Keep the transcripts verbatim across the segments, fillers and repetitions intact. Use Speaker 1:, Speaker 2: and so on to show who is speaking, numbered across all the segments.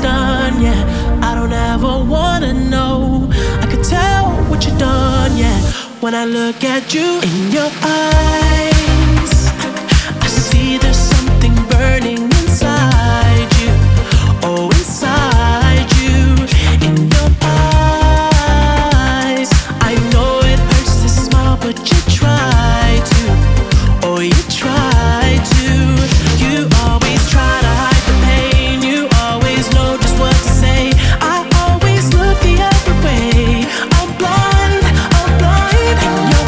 Speaker 1: done, yeah. I don't ever wanna know. I could tell what you done, yeah. When I look at you in your eyes, I see there's something burning inside you. Oh, inside you, in your eyes. I know it hurts to smile, but you try to. Oh, you try to. You always try to hide the pain. You always know just what to say. I always look the other way. I'm blind, I'm blind in your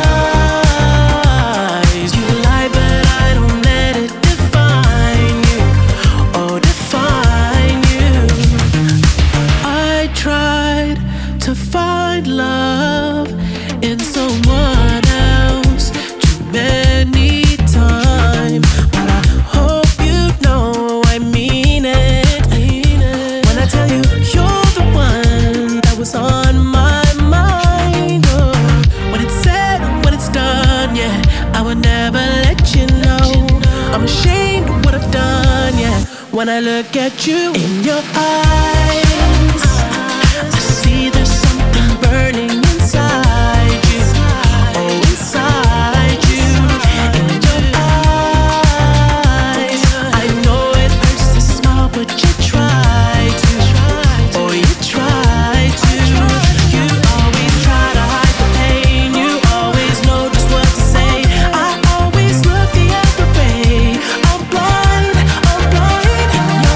Speaker 1: eyes. You lie, but I don't let it define you. Oh, define you. I tried to find love in someone else too many times, but I hope you know I mean it. When I tell you you're the one that was on my mind, oh, when it's said, when it's done, yeah, I would never let you know. I'm ashamed of what I've done, yeah. When I look at you in your eyes, I see there's something burning inside you. Oh, inside you, in your eyes. I know it hurts to smile, but you try to. Oh, you try to. You always try to hide the pain. You always know just what to say. I always look the other way. I'm blind, I'm blind in your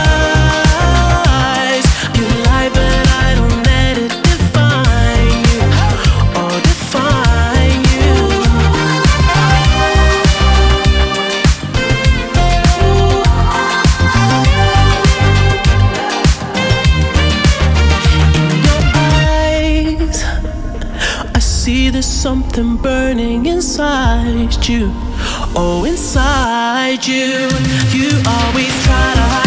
Speaker 1: eyes. You lie, but I don't let it define you. Oh, define you. In your eyes, I see there's something burning inside you. Oh, inside you. You always try to hide